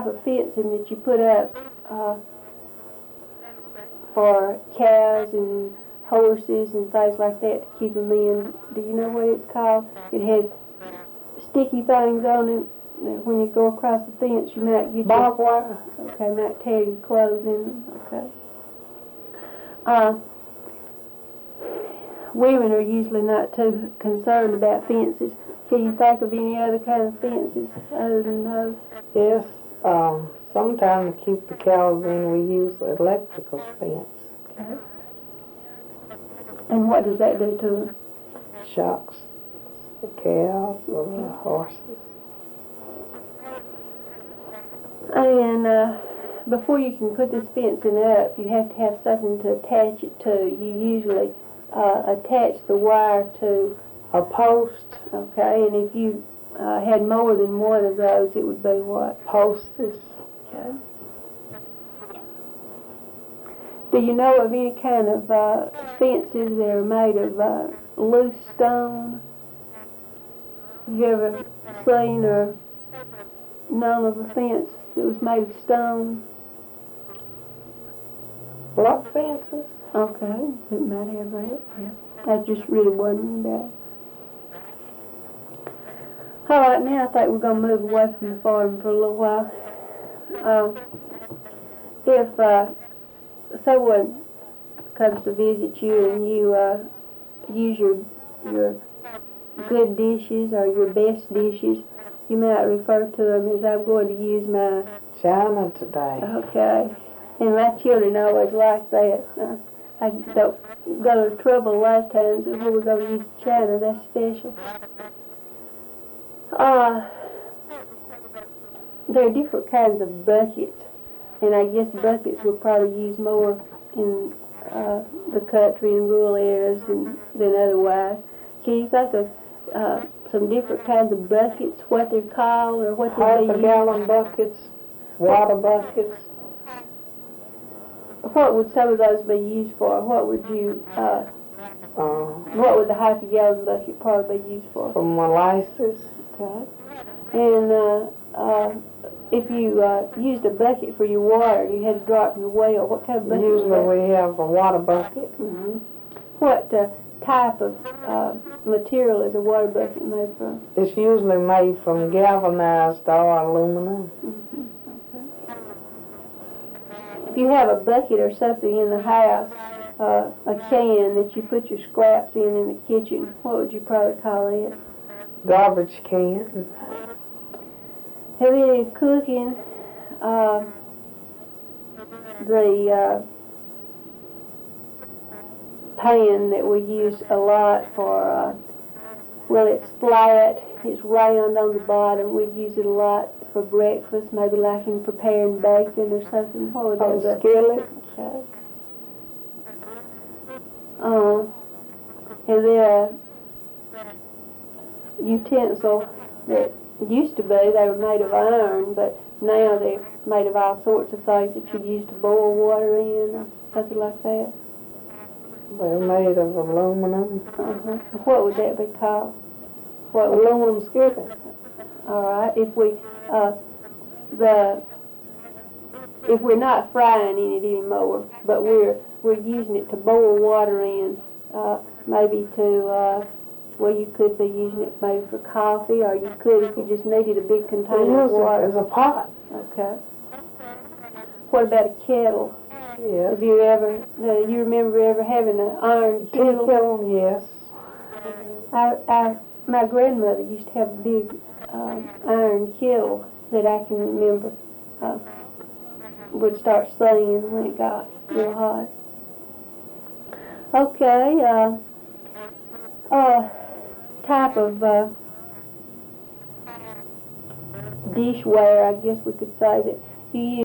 type of fencing that you put up for cows and horses and things like that to keep them in. Do you know what it's called? It has sticky things on it. When you go across the fence, you might get barbed wire. Okay, might tear your clothes in them. Okay. Women are usually not too concerned about fences. Can you think of any other kind of fences other than those? Yes. Sometimes to keep the cows in, we use electrical fence. Okay. And what does that do to them? Shocks the cows or the horses. And before you can put this fencing up, you have to have something to attach it to. You usually attach the wire to a post. Okay, and if you had more than one of those, it would be what? Posts. Okay. Do you know of any kind of fences that are made of loose stone? Have you ever seen or known of a fence that was made of stone? Block fences? Okay, it might have that, yeah. I just really wondering about it. All right, now I think we're going to move away from the farm for a little while. If someone comes to visit you and you use your good dishes or your best dishes, you might refer to them as I'm going to use my china today. Okay. And my children always like that. I don't go to trouble a lot of times when we're going to use china. That's special. There are different kinds of buckets, and I guess buckets we'll probably use more in the country and rural areas than otherwise. Can you think of some different kinds of buckets, what they're called or what they're used? Half-a-gallon buckets, water buckets. What would some of those be used for? What would you, what would the half-a-gallon bucket probably be used for? For molasses. Okay. And if you used a bucket for your water, you had to draw it from the well, what kind of bucket? Usually we have a water bucket. Mm-hmm. What type of material is a water bucket made from? It's usually made from galvanized or aluminum. Mm-hmm. Okay. If you have a bucket or something in the house, a can that you put your scraps in the kitchen, what would you probably call it? Garbage can. Have any cooking, the pan that we use a lot for, well, it's flat, it's round on the bottom. We'd use it a lot for breakfast, maybe like in preparing bacon or something. What would that be? A skillet. Okay. And then a utensil that used to be, they were made of iron, but now they're made of all sorts of things that you'd use to boil water in or something like that. They're made of aluminum. What would that be called? What aluminum skillet. All right. If we if we're not frying in it anymore, but we're using it to boil water in, maybe to well, you could be using it maybe for coffee, or you could if you just needed a big container of water. As a pot. Okay. What about a kettle? Yes. Have you ever, you remember ever having an iron kettle? Kettle, yes. My grandmother used to have a big iron kettle that I can remember would start singing when it got real hot. Okay, type of dishware, I guess we could say that you use